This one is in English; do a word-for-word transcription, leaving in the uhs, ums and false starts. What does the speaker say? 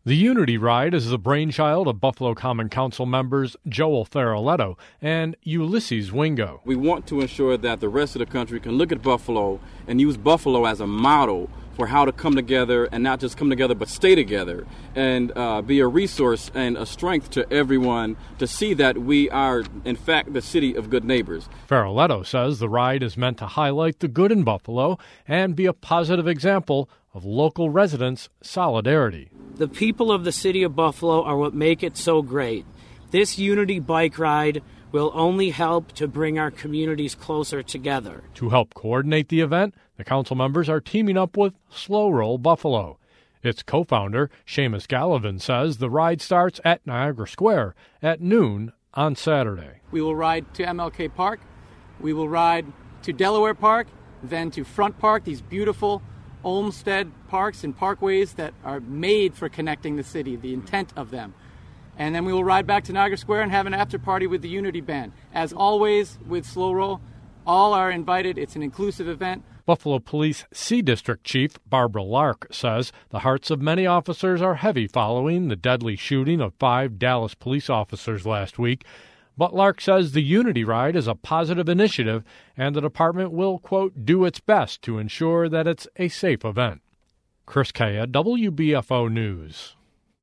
The Unity Ride is the brainchild of Buffalo Common Council members Joel Faraletto and Ulysses Wingo. We want to ensure that the rest of the country can look at Buffalo and use Buffalo as a model for how to come together, and not just come together, but stay together, and uh, be a resource and a strength to everyone to see that we are, in fact, the city of good neighbors. Faraletto says the ride is meant to highlight the good in Buffalo and be a positive example of local residents' solidarity. The people of the city of Buffalo are what make it so great. This Unity bike ride will only help to bring our communities closer together. To help coordinate the event, the council members are teaming up with Slow Roll Buffalo. Its co-founder, Seamus Gallivan, says the ride starts at Niagara Square at noon on Saturday. We will ride to M L K Park, we will ride to Delaware Park, then to Front Park, these beautiful Olmsted parks and parkways that are made for connecting the city, the intent of them. And then we will ride back to Niagara Square and have an after party with the Unity Band. As always with Slow Roll, all are invited. It's an inclusive event. Buffalo Police C District Chief Barbara Lark says the hearts of many officers are heavy following the deadly shooting of five Dallas police officers last week. But Lark says the Unity Ride is a positive initiative and the department will, quote, do its best to ensure that it's a safe event. Chris Kaya, W B F O News.